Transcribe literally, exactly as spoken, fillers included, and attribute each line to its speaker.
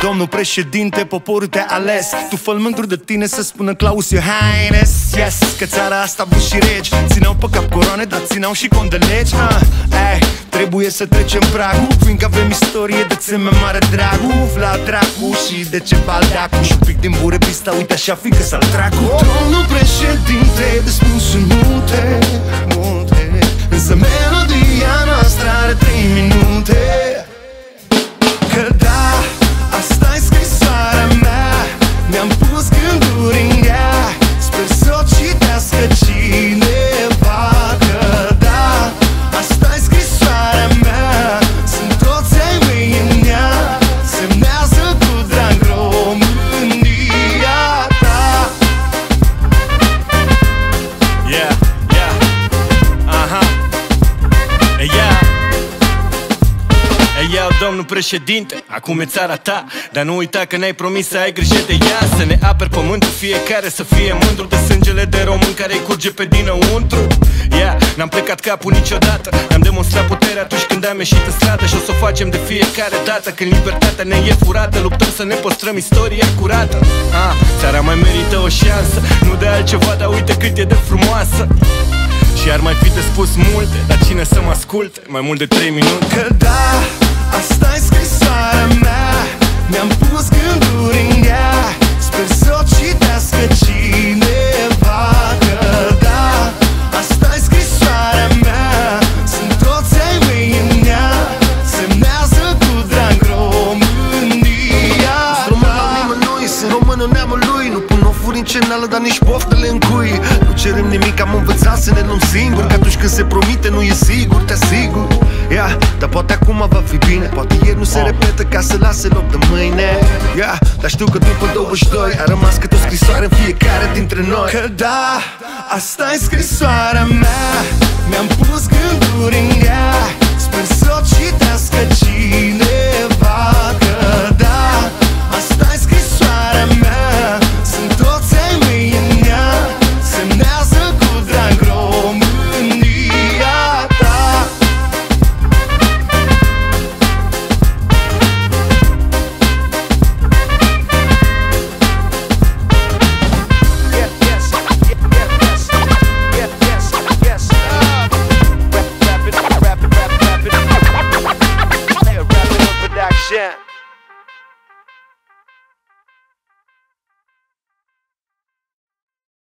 Speaker 1: Domnul președinte, poporul te-a ales. Tu fă-l mândru de tine să spună Claus your highness. Yes, că țara asta avut și regi, țineau pe cap coroane, dar țineau și cont de legi. uh, hey, Trebuie să trecem pragul, fiindcă avem istorie de țeme mare dragul. La dracu și de ce baldacu și un pic din bure pista, uite așa fiindcă s-al dracu. Domnul președinte, de spus în multe, multe, însă melodia noastră are trei minute. Că da, asta-i scrisoarea mea, mi-am pus gânduri în ea, sper să o citească cineva. Că da, asta-i scrisoarea mea, sunt toți ai mei în ea, semnează cu drag România ta. Yeah, yeah, aha, yeah. Ei, iau, domnul președinte, acum e țara ta, dar nu uita că ne-ai promis să ai grijă de ea. Să ne aperi pământul, fiecare să fie mândru de sângele de român care-i curge pe dinăuntru. Yeah, n-am plecat capul niciodată, ne-am demonstrat puterea atunci când am ieșit în stradă. Și o să o facem de fiecare dată când libertatea ne e furată. Luptăm să ne păstrăm istoria curată. ah, Țara mai merită o șansă, nu de altceva, dar uite cât e de frumoasă. Și ar mai fi de spus multe, dar cine să mă asculte mai mult de trei minute? Că da, asta-i scrisoarea mea, mi-am pus gânduri în ea, sper să o citească cineva. Că da, asta-i scrisoarea mea, sunt toți ai mei în ea, semnează cu drag România ta.
Speaker 2: Român la nimănui, sunt românul neamului, nu pun ofuri în cenală, dar nici poftele în cui. Nu cerem nimic, am învățat să ne luăm singuri, că atunci când se promite nu e sigur, te asigur. Yeah, dar poate acum va fi bine, poate ieri nu se repetă ca să lase loc de mâine. Yeah, dar știu că după douăzeci și doi a rămas câte o scrisoare în fiecare dintre noi.
Speaker 1: Că da, asta-i scrisoarea mea, mi-am pus gânduri în ea, sper să o citească cineva. Că da, asta-i scrisoarea mea, sunt toți ai mei în ea, semnează cu drag România ta.
Speaker 3: Yeah.